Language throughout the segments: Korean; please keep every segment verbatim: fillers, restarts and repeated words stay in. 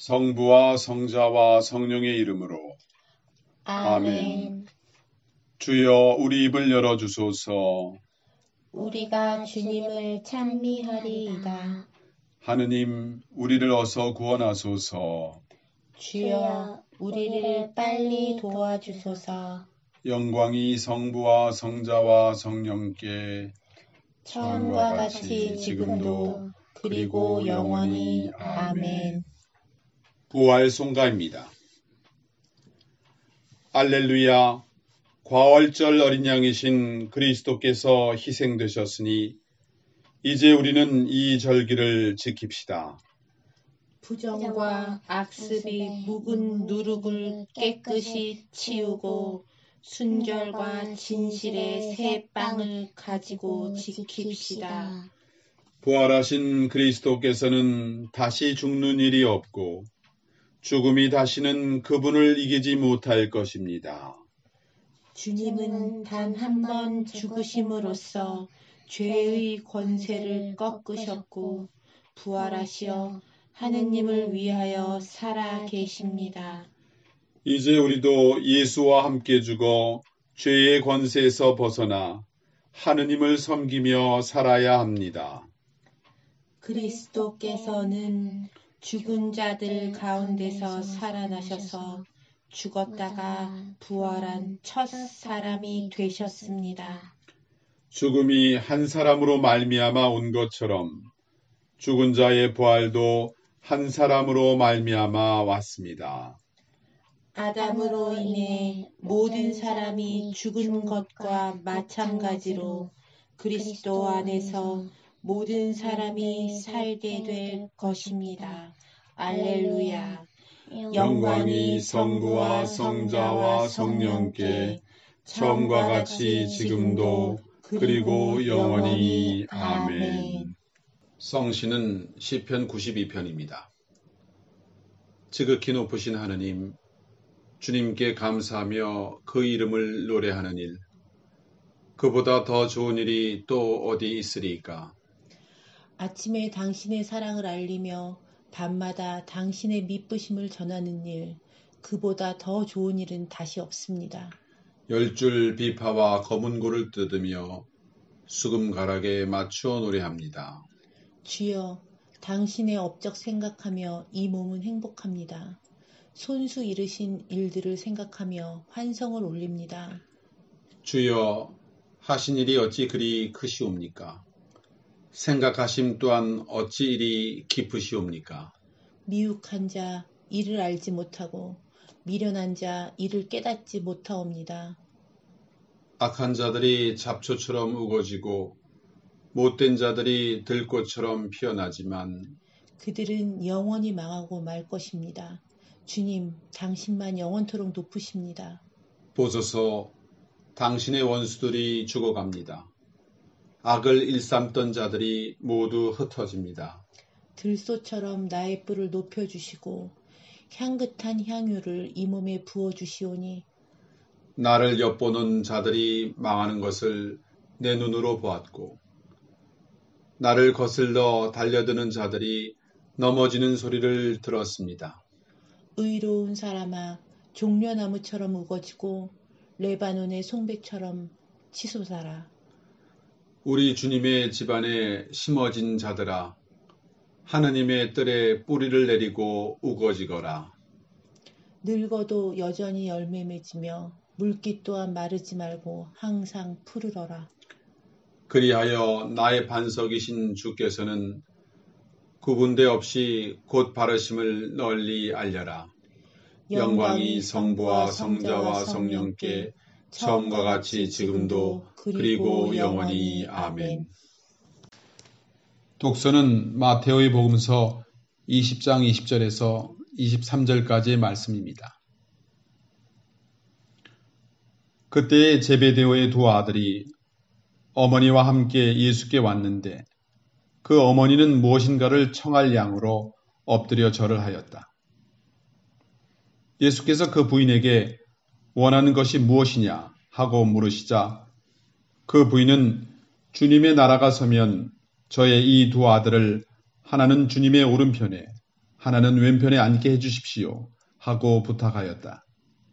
성부와 성자와 성령의 이름으로 아멘. 주여 우리 입을 열어주소서. 우리가 주님을 찬미하리이다. 하느님 우리를 어서 구원하소서. 주여 우리를 빨리 도와주소서. 영광이 성부와 성자와 성령께 처음과 같이 지금도 그리고 영원히. 아멘. 부활 송가입니다. 알렐루야. 과월절 어린 양이신 그리스도께서 희생되셨으니 이제 우리는 이 절기를 지킵시다. 부정과 악습이 묵은 누룩을 깨끗이 치우고 순결과 진실의 새 빵을 가지고 지킵시다. 부활하신 그리스도께서는 다시 죽는 일이 없고 죽음이 다시는 그분을 이기지 못할 것입니다. 주님은 단 한 번 죽으심으로써 죄의 권세를 꺾으셨고 부활하시어 하느님을 위하여 살아 계십니다. 이제 우리도 예수와 함께 죽어 죄의 권세에서 벗어나 하느님을 섬기며 살아야 합니다. 그리스도께서는 죽은 자들 가운데서 살아나셔서 죽었다가 부활한 첫 사람이 되셨습니다. 죽음이 한 사람으로 말미암아 온 것처럼 죽은 자의 부활도 한 사람으로 말미암아 왔습니다. 아담으로 인해 모든 사람이 죽은 것과 마찬가지로 그리스도 안에서 모든 사람이 살게 될 것입니다. 알렐루야. 영광이 성부와 성자와 성령께 처음과 같이 지금도 그리고 영원히. 아멘. 성시는 시편 구십이 편입니다. 지극히 높으신 하느님, 주님께 감사하며 그 이름을 노래하는 일, 그보다 더 좋은 일이 또 어디 있으리까? 아침에 당신의 사랑을 알리며 밤마다 당신의 미쁘심을 전하는 일, 그보다 더 좋은 일은 다시 없습니다. 열 줄 비파와 검은 고를 뜯으며 수금 가락에 맞추어 노래합니다. 주여, 당신의 업적 생각하며 이 몸은 행복합니다. 손수 이르신 일들을 생각하며 환성을 올립니다. 주여, 하신 일이 어찌 그리 크시옵니까? 생각하심 또한 어찌 이리 깊으시옵니까? 미혹한 자 이를 알지 못하고 미련한 자 이를 깨닫지 못하옵니다. 악한 자들이 잡초처럼 우거지고 못된 자들이 들꽃처럼 피어나지만 그들은 영원히 망하고 말 것입니다. 주님, 당신만 영원토록 높으십니다. 보소서, 당신의 원수들이 죽어갑니다. 악을 일삼던 자들이 모두 흩어집니다. 들소처럼 나의 뿔을 높여주시고 향긋한 향유를 이 몸에 부어주시오니 나를 엿보는 자들이 망하는 것을 내 눈으로 보았고 나를 거슬러 달려드는 자들이 넘어지는 소리를 들었습니다. 의로운 사람아, 종려나무처럼 우거지고 레바논의 송백처럼 치솟아라. 우리 주님의 집안에 심어진 자들아, 하느님의 뜰에 뿌리를 내리고 우거지거라. 늙어도 여전히 열매 맺으며 물기 또한 마르지 말고 항상 푸르러라. 그리하여 나의 반석이신 주께서는 구분대 없이 곧 바르심을 널리 알려라. 영광이 성부와 성자와 성령께 처음과 같이 지금도 그리고 영원히. 아멘. 독서는 마테오의 복음서 이십 장 이십 절에서 이십삼 절까지의 말씀입니다. 그때 제베데오의 두 아들이 어머니와 함께 예수께 왔는데 그 어머니는 무엇인가를 청할 양으로 엎드려 절을 하였다. 예수께서 그 부인에게 원하는 것이 무엇이냐 하고 물으시자 그 부인은 주님의 나라가 서면 저의 이 두 아들을 하나는 주님의 오른편에 하나는 왼편에 앉게 해주십시오 하고 부탁하였다.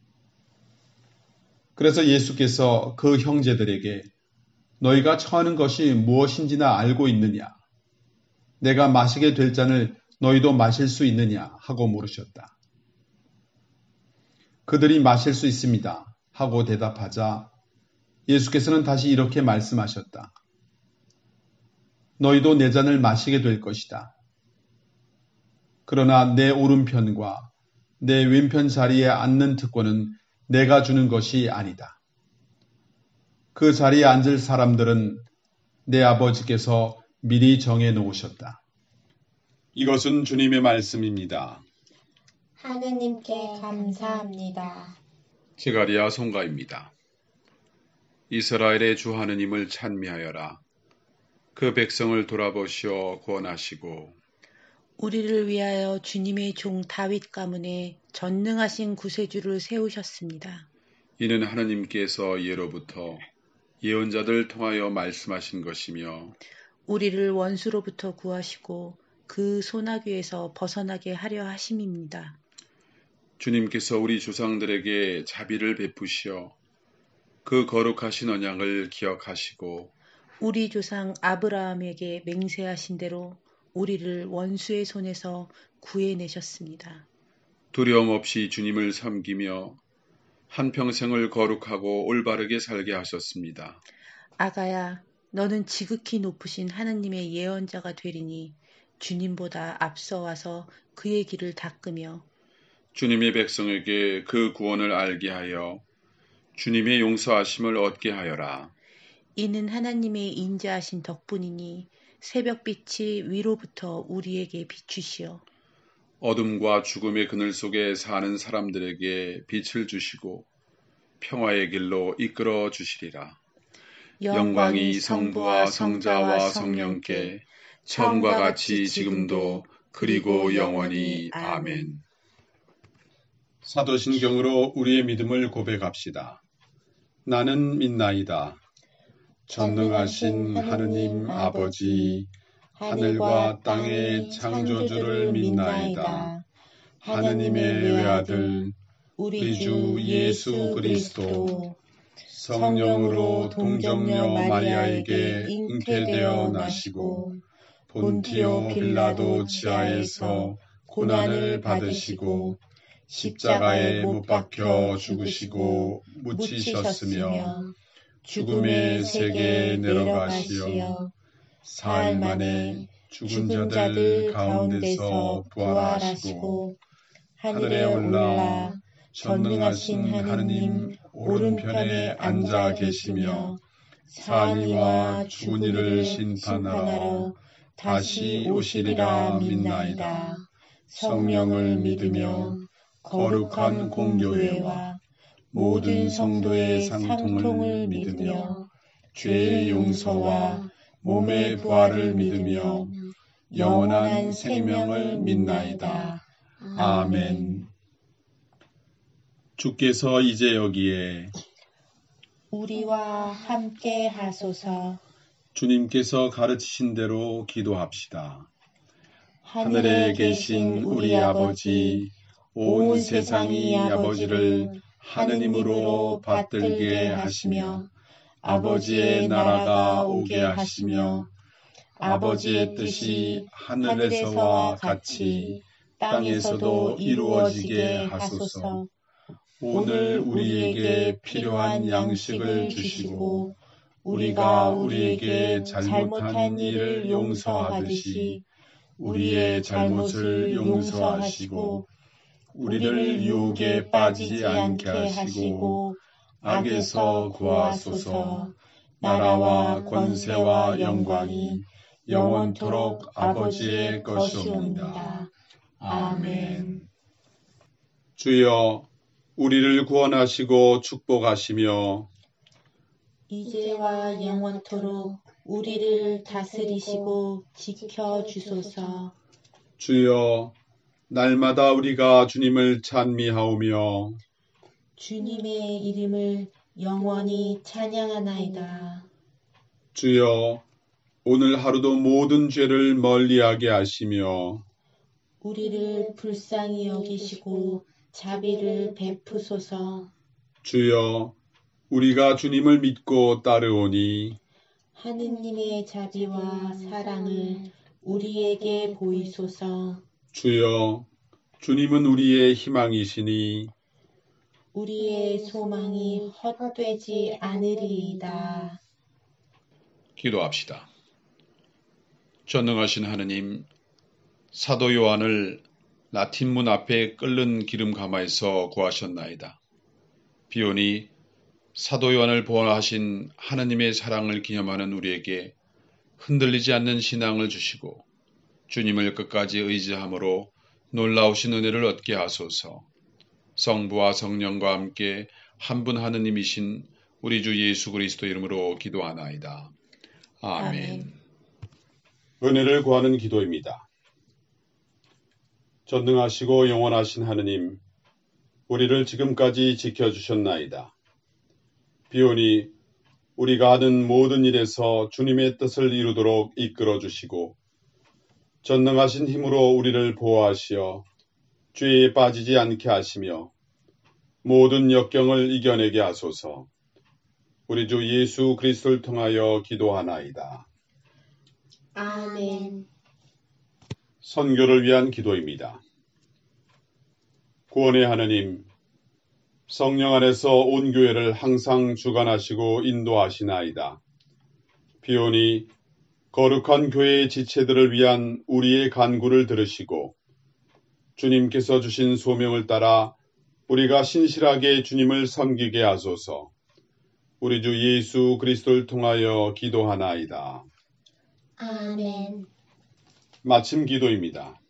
그래서 예수께서 그 형제들에게 너희가 청하는 것이 무엇인지나 알고 있느냐? 내가 마시게 될 잔을 너희도 마실 수 있느냐? 하고 물으셨다. 그들이 마실 수 있습니다 하고 대답하자 예수께서는 다시 이렇게 말씀하셨다. 너희도 내 잔을 마시게 될 것이다. 그러나 내 오른편과 내 왼편 자리에 앉는 특권은 내가 주는 것이 아니다. 그 자리에 앉을 사람들은 내 아버지께서 미리 정해 놓으셨다. 이것은 주님의 말씀입니다. 하느님께 감사합니다. 제가리아 송가입니다. 이스라엘의 주 하느님을 찬미하여라. 그 백성을 돌아보시어 구원하시고 우리를 위하여 주님의 종 다윗 가문에 전능하신 구세주를 세우셨습니다. 이는 하느님께서 예로부터 예언자들 통하여 말씀하신 것이며 우리를 원수로부터 구하시고 그 소나귀에서 벗어나게 하려 하심입니다. 주님께서 우리 조상들에게 자비를 베푸시어 그 거룩하신 언약을 기억하시고 우리 조상 아브라함에게 맹세하신 대로 우리를 원수의 손에서 구해내셨습니다. 두려움 없이 주님을 섬기며 한평생을 거룩하고 올바르게 살게 하셨습니다. 아가야, 너는 지극히 높으신 하느님의 예언자가 되리니 주님보다 앞서와서 그의 길을 닦으며 주님의 백성에게 그 구원을 알게 하여 주님의 용서하심을 얻게 하여라. 이는 하나님의 인자하신 덕분이니 새벽빛이 위로부터 우리에게 비추시어 어둠과 죽음의 그늘 속에 사는 사람들에게 빛을 주시고 평화의 길로 이끌어 주시리라. 영광이 성부와 성자와 성령께 처음과 같이 지금도 그리고 영원히 아멘. 사도신경으로 우리의 믿음을 고백합시다. 나는 믿나이다. 전능하신 하느님 아버지, 하늘과 땅의 창조주를 믿나이다. 하느님의 외아들, 우리 주 예수 그리스도, 성령으로 동정녀 마리아에게 잉태되어 나시고 본티오 빌라도 지하에서 고난을 받으시고 십자가에 못 박혀 죽으시고 묻히셨으며 죽음의 세계에 내려가시어 사흘 만에 죽은 자들 가운데서 부활하시고 하늘에 올라 전능하신 하느님 오른편에 앉아 계시며 사니와 죽은 이를 심판하러 다시 오시리라 믿나이다. 성령을 믿으며 거룩한 공교회와 모든 성도의 상통을 믿으며 죄의 용서와 몸의 부활을 믿으며 영원한 생명을 믿나이다. 아멘. 주께서 이제 여기에 우리와 함께 하소서. 주님께서 가르치신 대로 기도합시다. 하늘에 계신 우리 아버지, 온 세상이 아버지를 하느님으로 받들게 하시며 아버지의 나라가 오게 하시며 아버지의 뜻이 하늘에서와 같이 땅에서도 이루어지게 하소서. 오늘 우리에게 필요한 양식을 주시고 우리가 우리에게 잘못한 일을 용서하듯이 우리의 잘못을 용서하시고 우리를 유혹에 빠지지 않게 하시고 악에서 구하소서. 나라와 권세와 영광이 영원토록 아버지의 것이옵니다. 아멘. 주여, 우리를 구원하시고 축복하시며 이제와 영원토록 우리를 다스리시고 지켜주소서. 주여, 날마다 우리가 주님을 찬미하오며 주님의 이름을 영원히 찬양하나이다. 주여, 오늘 하루도 모든 죄를 멀리하게 하시며 우리를 불쌍히 여기시고 자비를 베푸소서. 주여, 우리가 주님을 믿고 따르오니 하느님의 자비와 사랑을 우리에게 보이소서. 주여, 주님은 우리의 희망이시니 우리의 소망이 헛되지 않으리이다. 기도합시다. 전능하신 하느님, 사도 요한을 라틴 문 앞에 끓는 기름 가마에서 구하셨나이다. 비오니 사도 요한을 보호하신 하느님의 사랑을 기념하는 우리에게 흔들리지 않는 신앙을 주시고 주님을 끝까지 의지함으로 놀라우신 은혜를 얻게 하소서. 성부와 성령과 함께 한 분 하느님이신 우리 주 예수 그리스도 이름으로 기도하나이다. 아멘. 아멘. 은혜를 구하는 기도입니다. 전능하시고 영원하신 하느님, 우리를 지금까지 지켜주셨나이다. 비오니 우리가 하는 모든 일에서 주님의 뜻을 이루도록 이끌어주시고 전능하신 힘으로 우리를 보호하시어 죄에 빠지지 않게 하시며 모든 역경을 이겨내게 하소서. 우리 주 예수 그리스도를 통하여 기도하나이다. 아멘. 선교를 위한 기도입니다. 구원의 하느님, 성령 안에서 온 교회를 항상 주관하시고 인도하시나이다. 비오니 거룩한 교회의 지체들을 위한 우리의 간구를 들으시고 주님께서 주신 소명을 따라 우리가 신실하게 주님을 섬기게 하소서. 우리 주 예수 그리스도를 통하여 기도하나이다. 아멘. 마침 기도입니다.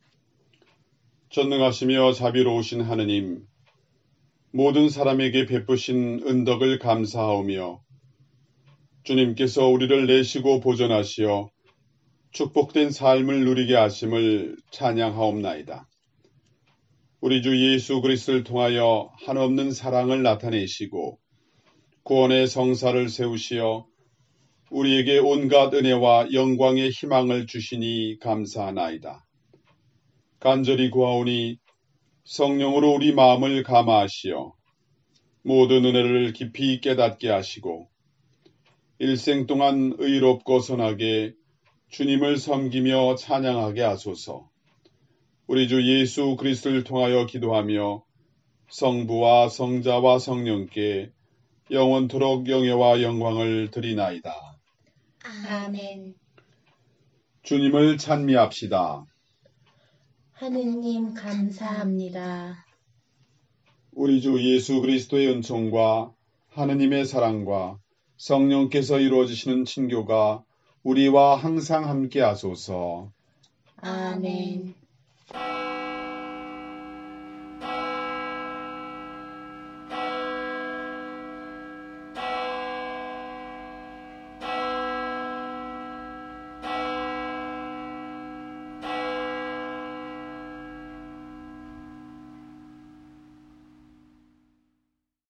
전능하시며 자비로우신 하느님, 모든 사람에게 베푸신 은덕을 감사하오며 주님께서 우리를 내시고 보존하시어 축복된 삶을 누리게 하심을 찬양하옵나이다. 우리 주 예수 그리스도를 통하여 한없는 사랑을 나타내시고 구원의 성사를 세우시어 우리에게 온갖 은혜와 영광의 희망을 주시니 감사하나이다. 간절히 구하오니 성령으로 우리 마음을 감화하시어 모든 은혜를 깊이 깨닫게 하시고 일생 동안 의롭고 선하게 주님을 섬기며 찬양하게 하소서. 우리 주 예수 그리스도를 통하여 기도하며 성부와 성자와 성령께 영원토록 영예와 영광을 드리나이다. 아멘. 주님을 찬미합시다. 하느님 감사합니다. 우리 주 예수 그리스도의 은총과 하느님의 사랑과 성령께서 이루어지시는 친교가 우리와 항상 함께 하소서. 아멘.